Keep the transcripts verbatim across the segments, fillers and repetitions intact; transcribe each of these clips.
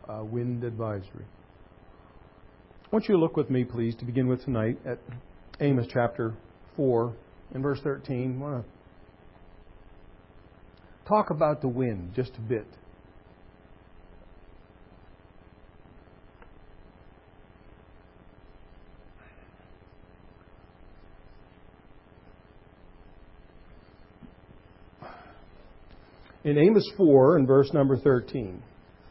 uh, wind advisory. I want you to look with me, please, to begin with tonight at Amos chapter four and verse thirteen. I want to talk about the wind just a bit. In Amos four and verse number thirteen.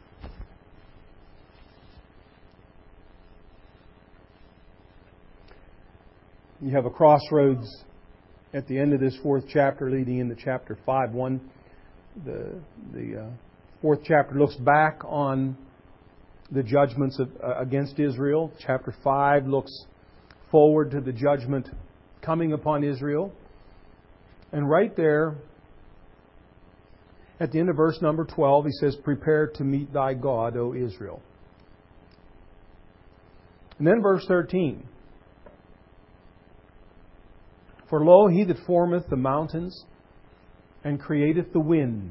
You have a crossroads at the end of this fourth chapter leading into chapter five. One, the, the uh, fourth chapter looks back on the judgments of, uh, against Israel. Chapter five looks forward to the judgment coming upon Israel. And right there, at the end of verse number twelve, he says, "Prepare to meet thy God, O Israel." And then verse thirteen. "For lo, he that formeth the mountains, and createth the wind,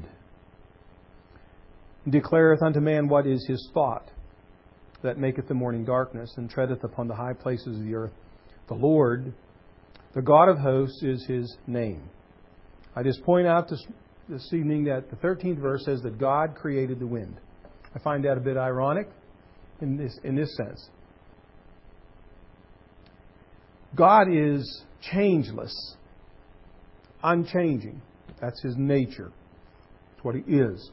and declareth unto man what is his thought, that maketh the morning darkness, and treadeth upon the high places of the earth. The Lord, the God of hosts, is his name." I just point out this this evening that the thirteenth verse says that God created the wind. I find that a bit ironic in this in this sense. God is changeless, unchanging. That's his nature. That's what he is.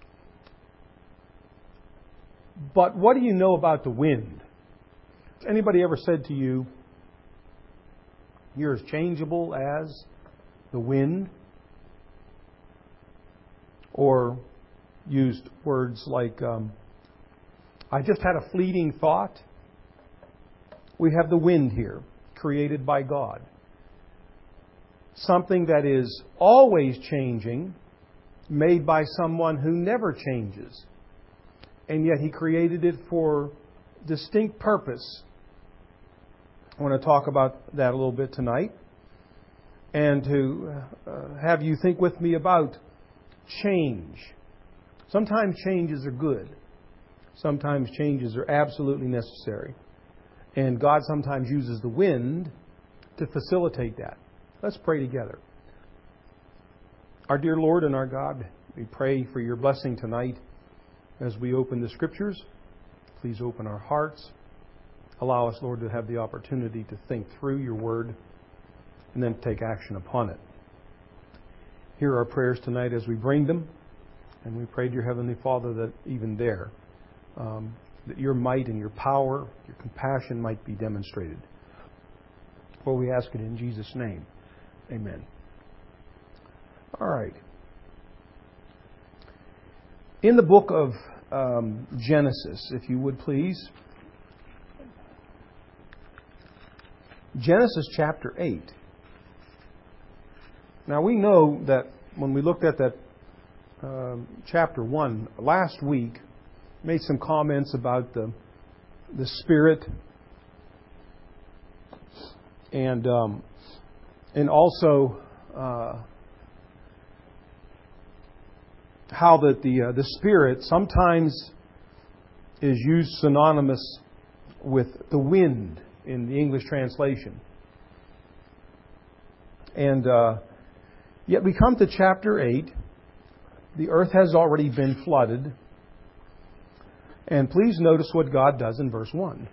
But what do you know about the wind? Has anybody ever said to you, "You're as changeable as the wind"? Or used words like, um, "I just had a fleeting thought"? We have the wind here, created by God. Something that is always changing, made by someone who never changes. And yet He created it for distinct purpose. I want to talk about that a little bit tonight. And to uh, have you think with me about change. Sometimes changes are good. Sometimes changes are absolutely necessary. And God sometimes uses the wind to facilitate that. Let's pray together. Our dear Lord and our God, we pray for your blessing tonight as we open the Scriptures. Please open our hearts. Allow us, Lord, to have the opportunity to think through your word and then take action upon it. Hear our prayers tonight as we bring them. And we pray to your Heavenly Father that even there, um, that your might and your power, your compassion might be demonstrated. For we ask it in Jesus' name. Amen. All right. In the book of um, Genesis, if you would please. Genesis chapter eight. Now we know that when we looked at that um, chapter one last week, made some comments about the the Spirit and um, and also uh, how that the uh, the Spirit sometimes is used synonymous with the wind in the English translation. And uh, yet we come to chapter eight. The earth has already been flooded. And please notice what God does in verse one.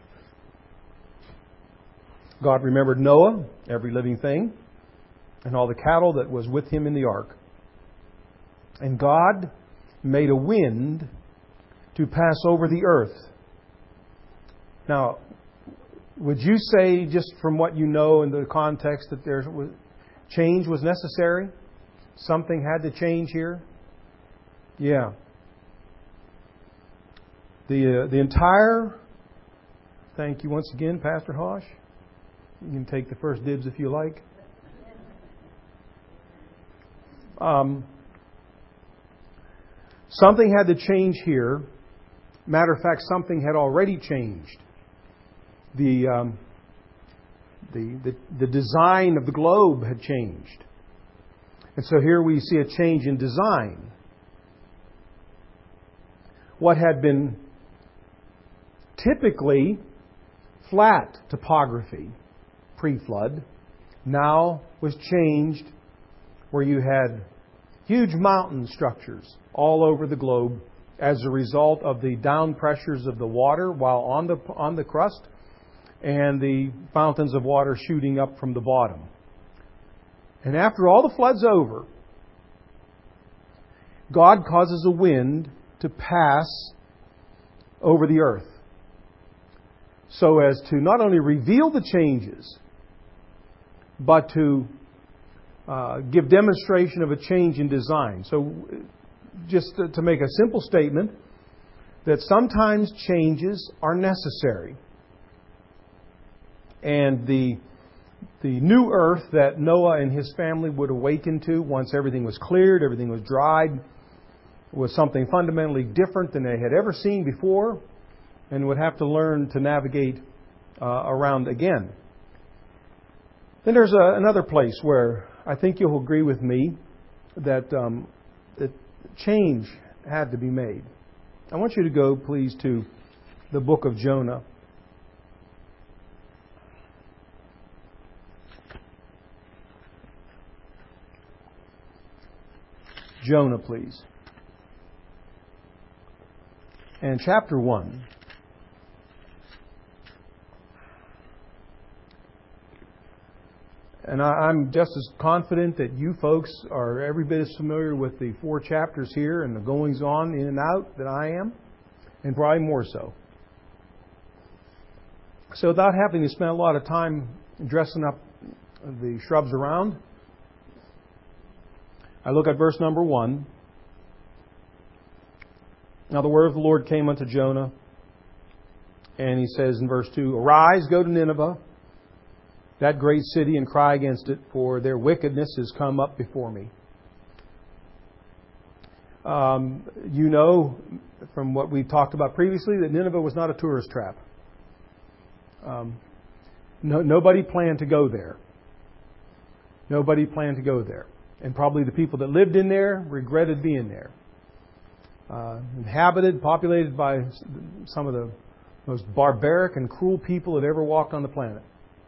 God remembered Noah, every living thing, and all the cattle that was with him in the ark. And God made a wind to pass over the earth. Now, would you say, just from what you know in the context, that there was change was necessary? Something had to change here? Yeah. The uh, the entire, thank you once again, Pastor Hosh. You can take the first dibs if you like. Um, something had to change here. Matter of fact, something had already changed. The, um, the the the design of the globe had changed, and so here we see a change in design. What had been typically flat topography pre-flood now was changed where you had huge mountain structures all over the globe as a result of the down pressures of the water while on the on the crust and the fountains of water shooting up from the bottom. And after all the flood's over, God causes a wind to pass over the earth so as to not only reveal the changes, but to uh, give demonstration of a change in design. So just to, to make a simple statement, that sometimes changes are necessary. And the the new earth that Noah and his family would awaken to once everything was cleared, everything was dried, was something fundamentally different than they had ever seen before, and would have to learn to navigate uh, around again. Then there's a, another place where I think you'll agree with me that, um, that change had to be made. I want you to go, please, to the book of Jonah. Jonah, please. And chapter one. And I, I'm just as confident that you folks are every bit as familiar with the four chapters here and the goings on in and out that I am, and probably more so. So without having to spend a lot of time dressing up the shrubs around, I look at verse number one. Now the word of the Lord came unto Jonah, and he says in verse two, Arise, go to Nineveh, that great city, and cry against it, for their wickedness has come up before me. Um, you know from what we talked about previously that Nineveh was not a tourist trap. Um, no, nobody planned to go there. Nobody planned to go there. And probably the people that lived in there regretted being there. Uh, inhabited, populated by some of the most barbaric and cruel people that ever walked on the planet.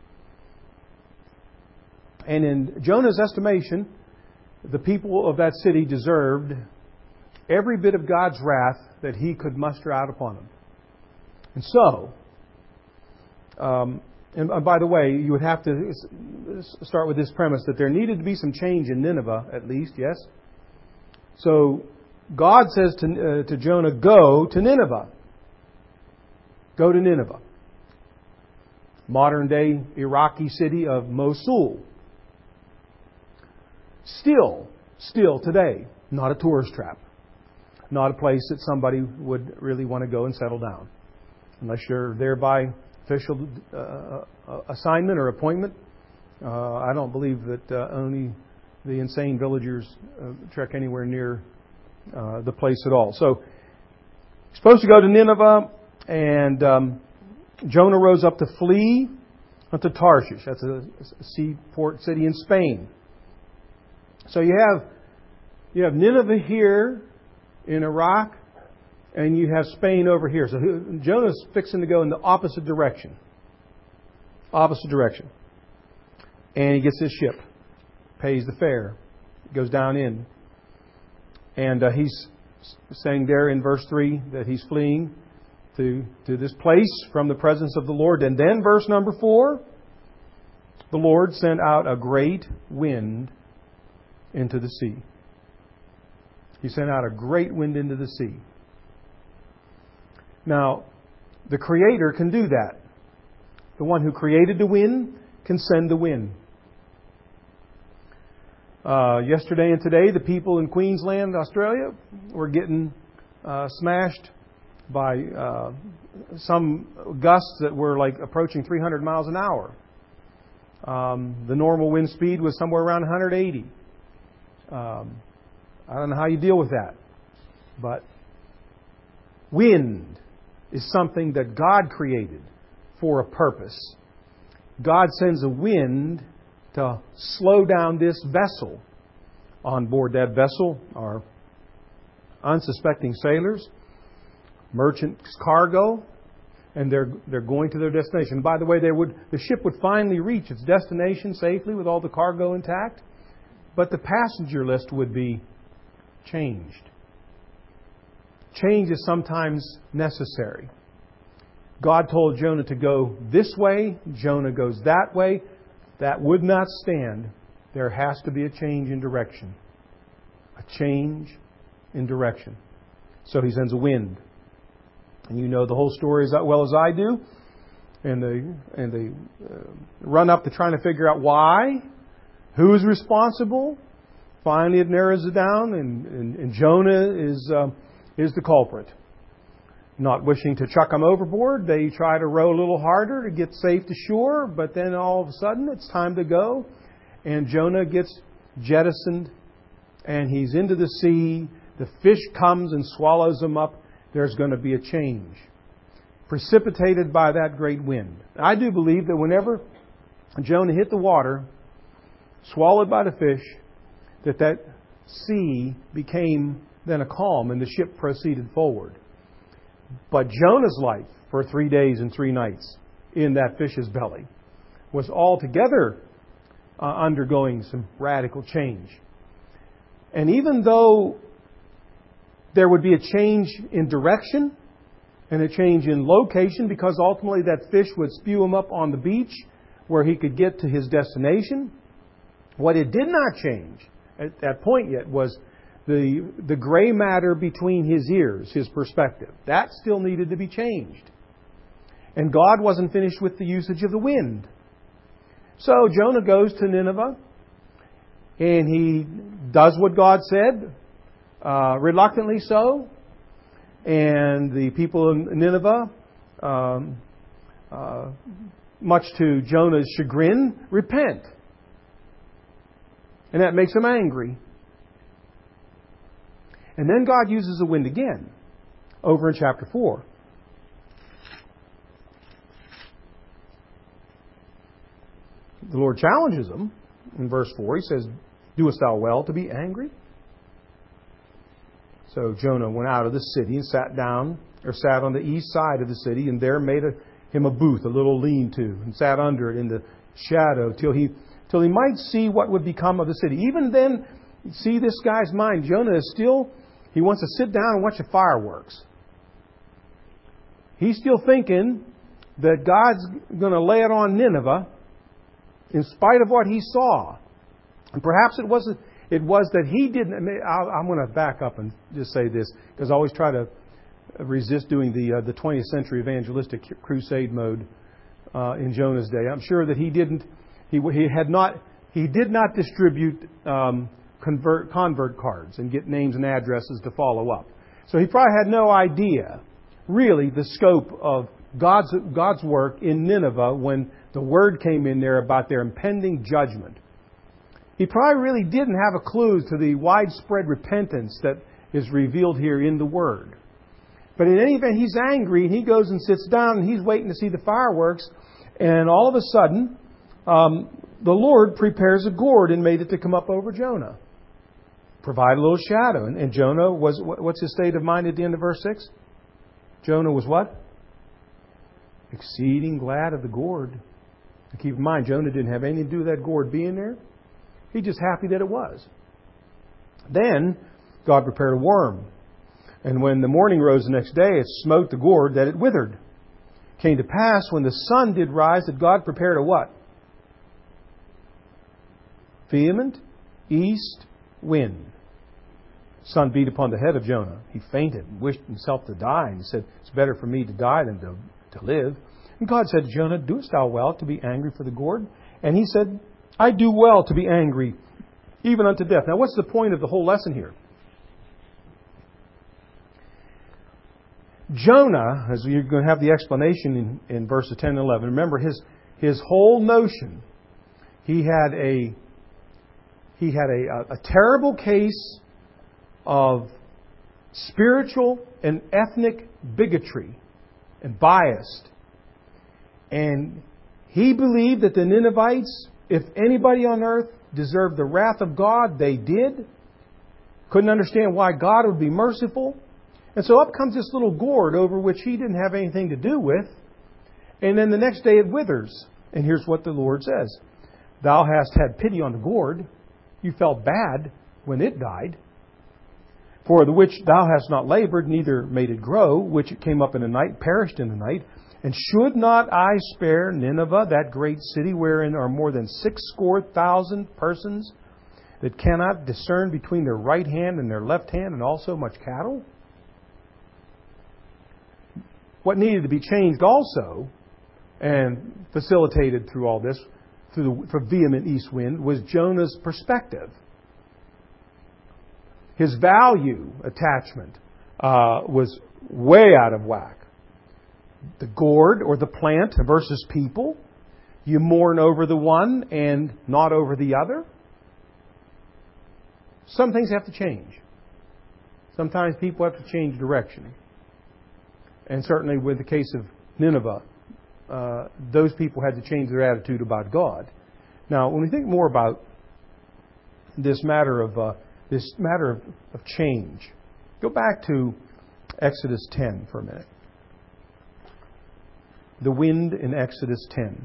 And in Jonah's estimation, the people of that city deserved every bit of God's wrath that he could muster out upon them. And so, um, and by the way, you would have to start with this premise that there needed to be some change in Nineveh, at least, yes? So, God says to, uh, to Jonah, go to Nineveh. Go to Nineveh. Modern day Iraqi city of Mosul. Still, still today, not a tourist trap. Not a place that somebody would really want to go and settle down. Unless you're there by official uh, assignment or appointment. Uh, I don't believe that uh, only the insane villagers uh, trek anywhere near uh, the place at all. So, supposed to go to Nineveh, and um, Jonah rose up to flee unto Tarshish. That's a, a seaport city in Spain. So you have you have Nineveh here in Iraq, and you have Spain over here. So Jonah's fixing to go in the opposite direction. Opposite direction. And he gets his ship, pays the fare, goes down in. And uh, he's saying there in verse three that he's fleeing to, to this place from the presence of the Lord. And then verse number four, the Lord sent out a great wind into the sea. He sent out a great wind into the sea. Now, the Creator can do that. The one who created the wind can send the wind. Uh, yesterday and today, the people in Queensland, Australia, were getting uh, smashed by uh, some gusts that were like approaching three hundred miles an hour. Um, the normal wind speed was somewhere around one hundred eighty. Um, I don't know how you deal with that. But wind is something that God created for a purpose. God sends a wind to slow down this vessel. On board that vessel are unsuspecting sailors, merchant cargo, And they're they're going to their destination. By the way, they would the ship would finally reach its destination safely with all the cargo intact, but the passenger list would be changed. Change is sometimes necessary. God told Jonah to go this way. Jonah goes that way. That would not stand. There has to be a change in direction. A change in direction. So he sends a wind. And you know the whole story as well as I do. And they, and they uh, run up to trying to figure out why. Who is responsible? Finally it narrows it down. And, and, and Jonah is, uh, is the culprit. Not wishing to chuck him overboard, they try to row a little harder to get safe to shore. But then all of a sudden it's time to go. And Jonah gets jettisoned. And he's into the sea. The fish comes and swallows him up. There's going to be a change precipitated by that great wind. I do believe that whenever Jonah hit the water, swallowed by the fish, that that sea became then a calm and the ship proceeded forward. But Jonah's life for three days and three nights in that fish's belly was altogether uh, undergoing some radical change. And even though there would be a change in direction and a change in location, because ultimately that fish would spew him up on the beach where he could get to his destination. What it did not change at that point yet was the, the gray matter between his ears, his perspective. That still needed to be changed. And God wasn't finished with the usage of the wind. So Jonah goes to Nineveh and he does what God said. Uh, reluctantly so. And the people in Nineveh, um, uh, much to Jonah's chagrin, repent. And that makes him angry. And then God uses the wind again, over in chapter four. The Lord challenges him in verse four. He says, "Doest thou well to be angry?" So Jonah went out of the city and sat down, or sat on the east side of the city, and there made a, him a booth, a little lean-to, and sat under it in the shadow till he till he might see what would become of the city. Even then, see this guy's mind. Jonah is still, he wants to sit down and watch the fireworks. He's still thinking that God's going to lay it on Nineveh in spite of what he saw. And perhaps it wasn't. It was that he didn't. I'm going to back up and just say this, because I always try to resist doing the uh, the twentieth century evangelistic crusade mode uh, in Jonah's day. I'm sure that he didn't. He he had not. He did not distribute um, convert convert cards and get names and addresses to follow up. So he probably had no idea, really, the scope of God's God's work in Nineveh when the word came in there about their impending judgment. He probably really didn't have a clue to the widespread repentance that is revealed here in the Word. But in any event, he's angry and he goes and sits down and he's waiting to see the fireworks. And all of a sudden, um, the Lord prepares a gourd and made it to come up over Jonah. Provide a little shadow. And, and Jonah was, what's his state of mind at the end of verse six? Jonah was what? Exceeding glad of the gourd. And keep in mind, Jonah didn't have anything to do with that gourd being there. He's just happy that it was. Then God prepared a worm. And when the morning rose the next day, it smote the gourd that it withered. It came to pass when the sun did rise that God prepared a what? Vehement east wind. The sun beat upon the head of Jonah. He fainted and wished himself to die. And he said, "It's better for me to die than to, to live." And God said to Jonah, "Doest thou well to be angry for the gourd?" And he said, "I do well to be angry, even unto death." Now, what's the point of the whole lesson here? Jonah, as you're going to have the explanation in, in verses ten and eleven, remember his his whole notion. He had a he had a, a, a terrible case of spiritual and ethnic bigotry and bias, and he believed that the Ninevites, if anybody on earth deserved the wrath of God, they did. Couldn't understand why God would be merciful. And so up comes this little gourd over which he didn't have anything to do with. And then the next day it withers. And here's what the Lord says. Thou hast had pity on the gourd. You felt bad when it died. For the which thou hast not labored, neither made it grow, which it came up in the night, perished in the night. And should not I spare Nineveh, that great city, wherein are more than six score thousand persons that cannot discern between their right hand and their left hand, and also much cattle? What needed to be changed also, and facilitated through all this, through the vehement east wind, was Jonah's perspective. His value attachment uh, was way out of whack. The gourd or the plant versus people. You mourn over the one and not over the other. Some things have to change. Sometimes people have to change direction. And certainly with the case of Nineveh, uh, those people had to change their attitude about God. Now, when we think more about this matter of uh, this matter of, of change, go back to Exodus ten for a minute. The wind in Exodus ten.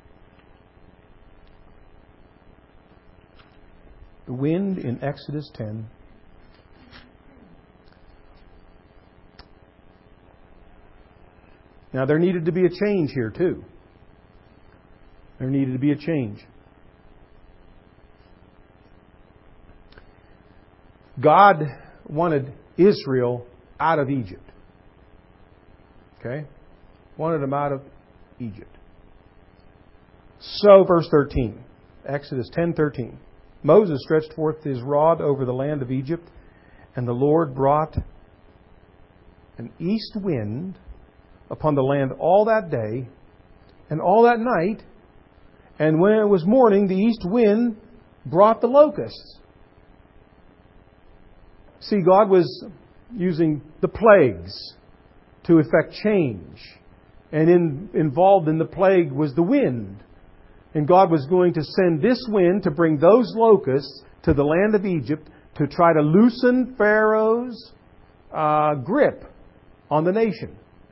The wind in Exodus ten. Now, there needed to be a change here, too. There needed to be a change. God wanted Israel out of Egypt. Okay? Wanted them out of Egypt. So, verse thirteen. Exodus ten thirteen. Moses stretched forth his rod over the land of Egypt, and the Lord brought an east wind upon the land all that day and all that night. And when it was morning, the east wind brought the locusts. See, God was using the plagues to effect change. And in, involved in the plague was the wind. And God was going to send this wind to bring those locusts to the land of Egypt to try to loosen Pharaoh's uh, grip on the nation.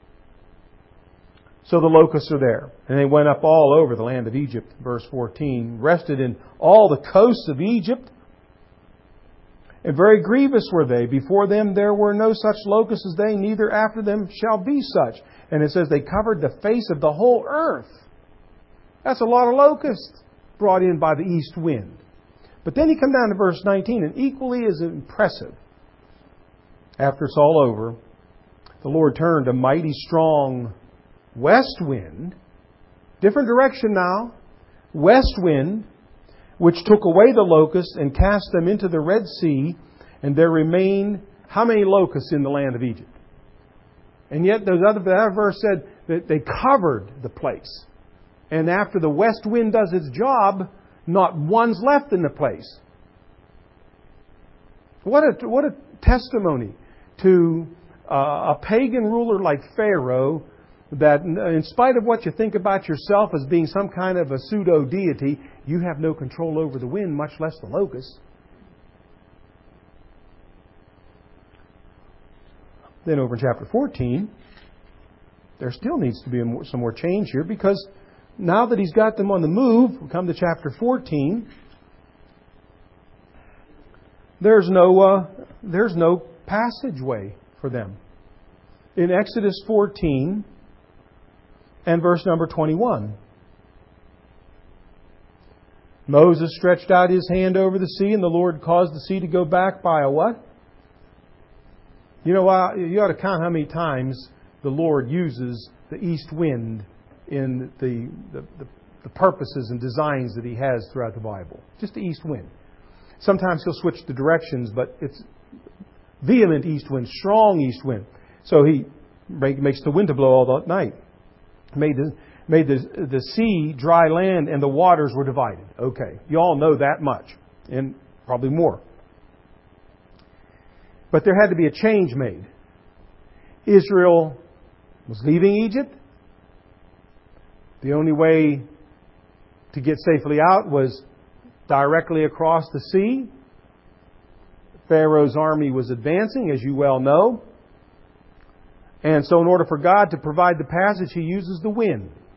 So the locusts are there. And they went up all over the land of Egypt, verse fourteen, rested in all the coasts of Egypt. And very grievous were they. Before them there were no such locusts as they, neither after them shall be such. And it says they covered the face of the whole earth. That's a lot of locusts brought in by the east wind. But then you come down to verse nineteen, and equally as impressive. After it's all over, the Lord turned a mighty strong west wind, different direction now, west wind, which took away the locusts and cast them into the Red Sea, and there remain how many locusts in the land of Egypt? And yet those other, that verse said that they covered the place. And after the west wind does its job, not one's left in the place. What a, what a testimony to uh, a pagan ruler like Pharaoh, that in spite of what you think about yourself as being some kind of a pseudo-deity, you have no control over the wind, much less the locusts. Then over in chapter fourteen, there still needs to be a more, some more change here, because now that He's got them on the move, we come to chapter fourteen, there's no, uh, there's no passageway for them. In Exodus fourteen, and verse number twenty-one. Moses stretched out his hand over the sea, and the Lord caused the sea to go back by a what? You know, you ought to count how many times the Lord uses the east wind in the, the, the, the purposes and designs that He has throughout the Bible. Just the east wind. Sometimes He'll switch the directions, but it's vehement east wind, strong east wind. So He makes the wind to blow all that night. Made the made the, the sea dry land, and the waters were divided. Okay, you all know that much, and probably more. But there had to be a change made. Israel was leaving Egypt. The only way to get safely out was directly across the sea. Pharaoh's army was advancing, as you well know. And so in order for God to provide the passage, He uses the wind.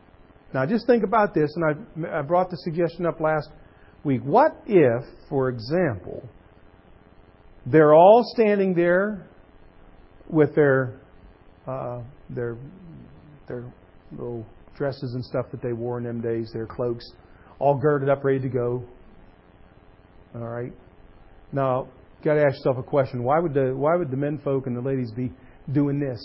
Now just think about this, and I, I brought the suggestion up last week. What if, for example, they're all standing there with their uh, their their little dresses and stuff that they wore in them days, their cloaks, all girded up, ready to go. All right. Now, you got to ask yourself a question: Why would the why would the men folk and the ladies be doing this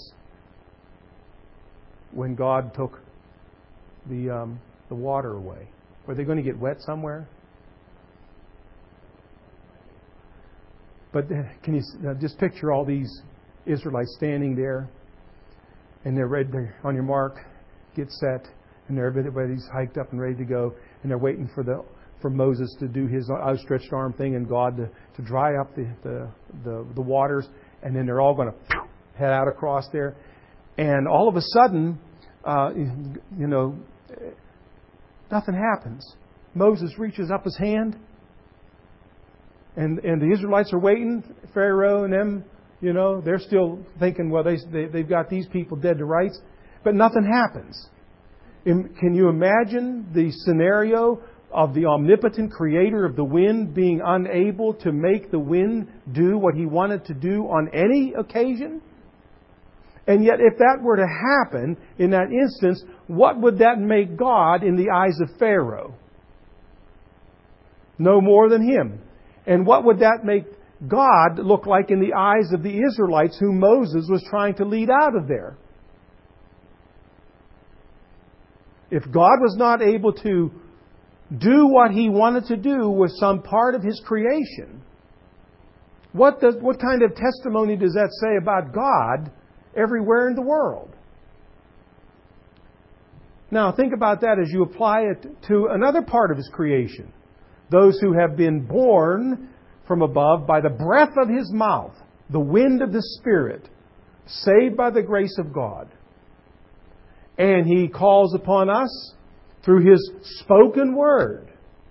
when God took the um, the water away? Were they going to get wet somewhere? But can you just picture all these Israelites standing there, and they're ready, they're on your mark, get set, and they're everybody's hiked up and ready to go, and they're waiting for the for Moses to do his outstretched arm thing and God to, to dry up the, the the the waters, and then they're all going to head out across there, and all of a sudden, uh, you know, nothing happens. Moses reaches up his hand. And and the Israelites are waiting. Pharaoh and them, you know, they're still thinking, well, they, they, they've got these people dead to rights. But nothing happens. Can you imagine the scenario of the omnipotent creator of the wind being unable to make the wind do what he wanted to do on any occasion? And yet, if that were to happen in that instance, what would that make God in the eyes of Pharaoh? No more than him. And what would that make God look like in the eyes of the Israelites whom Moses was trying to lead out of there? If God was not able to do what He wanted to do with some part of His creation, what does, what kind of testimony does that say about God everywhere in the world? Now, think about that as you apply it to another part of His creation. Those who have been born from above by the breath of His mouth, the wind of the Spirit, saved by the grace of God. And He calls upon us through His spoken word,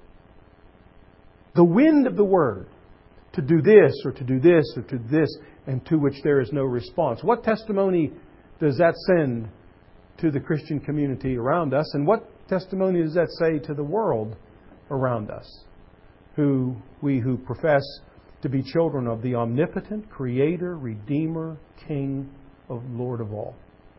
the wind of the word, to do this or to do this or to do this, and to which there is no response. What testimony does that send to the Christian community around us? And what testimony does that say to the world around us, who we who profess to be children of the omnipotent Creator, Redeemer, King, of Lord of all?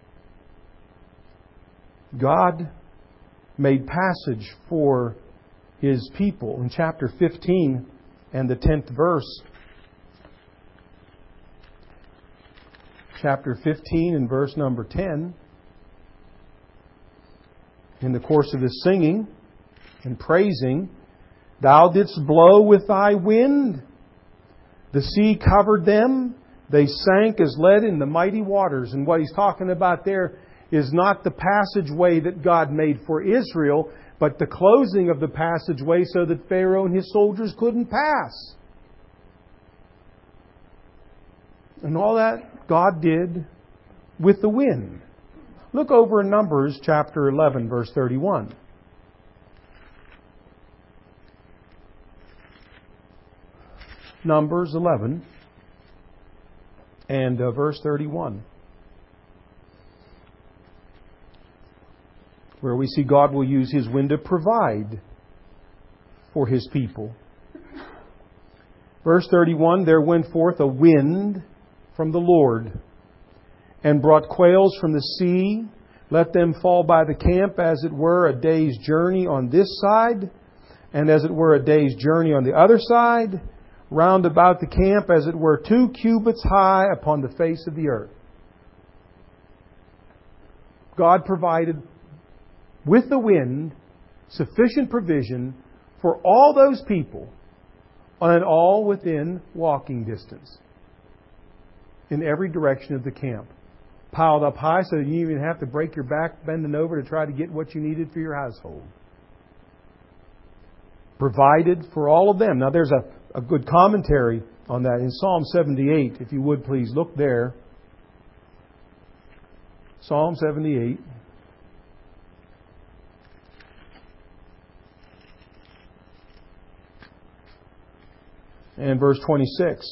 God made passage for His people in chapter fifteen and the tenth verse. Chapter fifteen and verse number ten. In the course of His singing and praising, Thou didst blow with Thy wind. The sea covered them. They sank as lead in the mighty waters. And what He's talking about there is not the passageway that God made for Israel, but the closing of the passageway so that Pharaoh and his soldiers couldn't pass. And all that God did with the wind. Look over in Numbers chapter eleven, verse thirty-one. Numbers eleven and uh, verse thirty-one. Where we see God will use His wind to provide for His people. Verse thirty-one, there went forth a wind from the Lord, and brought quails from the sea, let them fall by the camp, as it were a day's journey on this side, and as it were a day's journey on the other side, round about the camp, as it were two cubits high upon the face of the earth. God provided with the wind sufficient provision for all those people, and all within walking distance, in every direction of the camp. Piled up high so that you even have to break your back bending over to try to get what you needed for your household. Provided for all of them. Now there's a, a good commentary on that in Psalm seventy-eight. If you would please look there. Psalm seventy-eight. And verse twenty-six.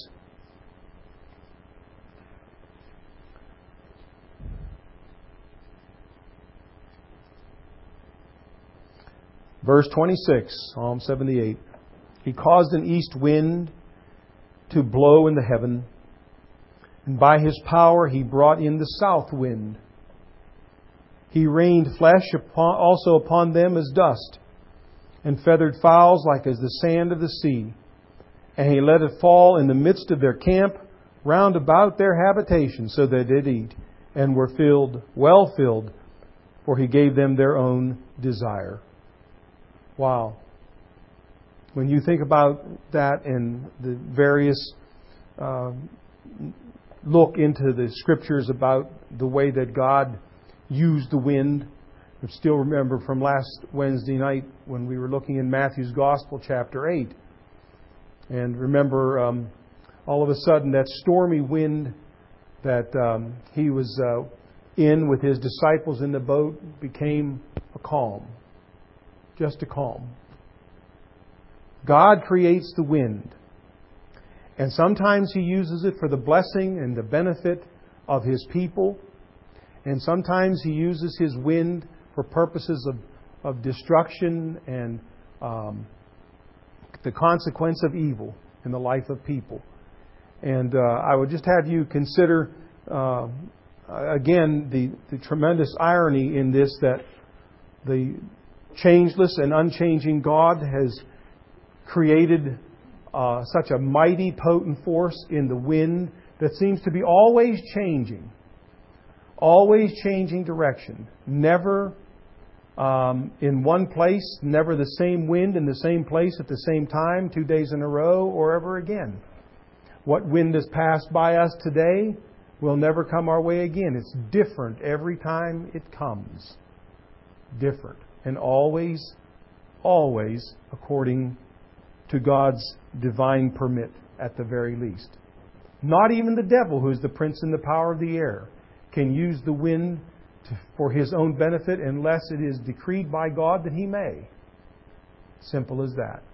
Verse twenty-six, Psalm seventy-eight. He caused an east wind to blow in the heaven, and by His power He brought in the south wind. He rained flesh upon, also upon them as dust, and feathered fowls like as the sand of the sea. And He let it fall in the midst of their camp, round about their habitation, so they did eat, and were filled, well filled, for He gave them their own desire. Wow. When you think about that and the various uh, look into the Scriptures about the way that God used the wind, I still remember from last Wednesday night when we were looking in Matthew's Gospel, chapter eight. And remember, um, all of a sudden, that stormy wind that um, He was uh, in with His disciples in the boat became a calm. Just a calm. God creates the wind. And sometimes He uses it for the blessing and the benefit of His people. And sometimes He uses His wind for purposes of, of destruction and um, the consequence of evil in the life of people. And uh, I would just have you consider, uh, again, the, the tremendous irony in this, that the changeless and unchanging God has created uh, such a mighty, potent force in the wind that seems to be always changing. Always changing direction. Never um, in one place, never the same wind in the same place at the same time, two days in a row, or ever again. What wind has passed by us today will never come our way again. It's different every time it comes. Different. And always, always according to God's divine permit at the very least. Not even the devil, who is the prince and the power of the air, can use the wind to, for his own benefit unless it is decreed by God that he may. Simple as that.